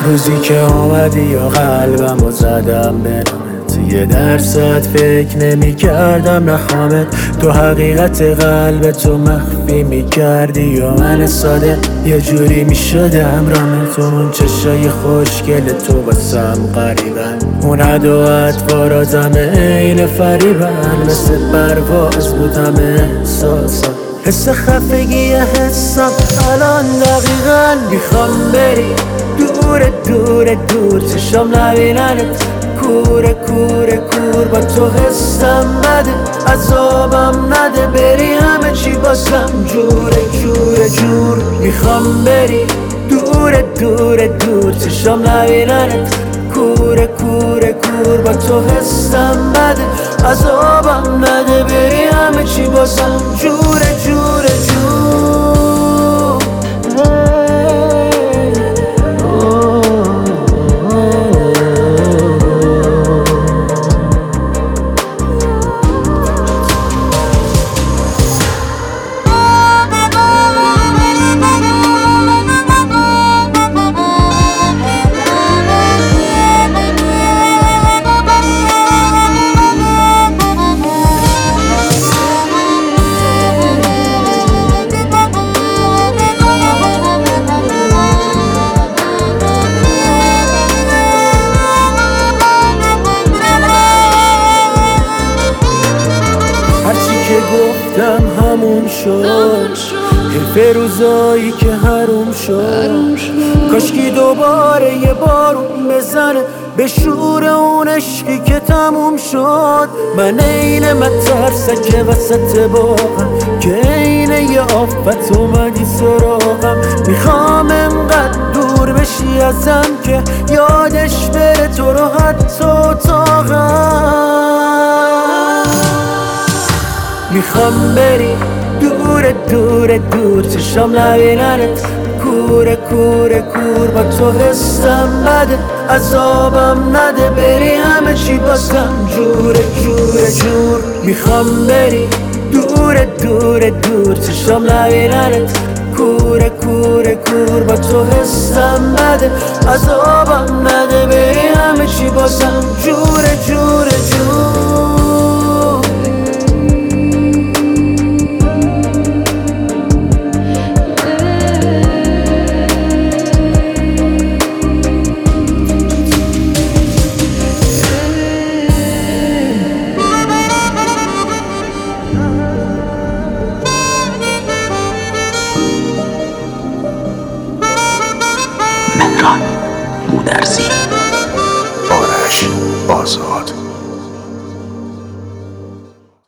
روزی که آمدی یا قلبم و زدم به نامت، یه درصد فکر نمی کردم نخوامت. تو حقیقت قلب تو مخفی می کردی یا من ساده یه جوری می شده همرامت. اون چشای خوشگل تو واسم قریبن، اون عد و اطواراتم عین فریبن. مثل پرواز بودم احساسم، حس خفگی حسم الان دقیقا. میخوام بری دور دور دور، چشام نبیننت کوره کوره کور. با تو حسم بده عذابم نده، بری همه چی باسم جوره جوره جور. میخوام بری دور دور دور، چشام نبیننت کوره کوره کور. با تو حسم بده عذابم نده، بری همه چی باسم جوره جوره جور. که گفتم همون شد، حیف روزایی که حروم شد. کاشکی دوباره یه بارون بزنه به شور اون عشقی که تموم شد. من عین مترسک وسط باغم که عین یه آفت اومدی سراغم. میخوام انقدر دور بشی ازم که یادش بره تو رو حتی اتاقم. میخوام بری دور دور دور، چشام نبیننت کوره کوره کور. با تو حسم بده عذابم نده، بری همه چی باسم جوره جوره جور. میخوام بری دور دور دور، چشام نبیننت کوره کوره کور. با تو حسم بده عذابم نده، بری همه چی باسم جوره جوره جور. مهران گودرزی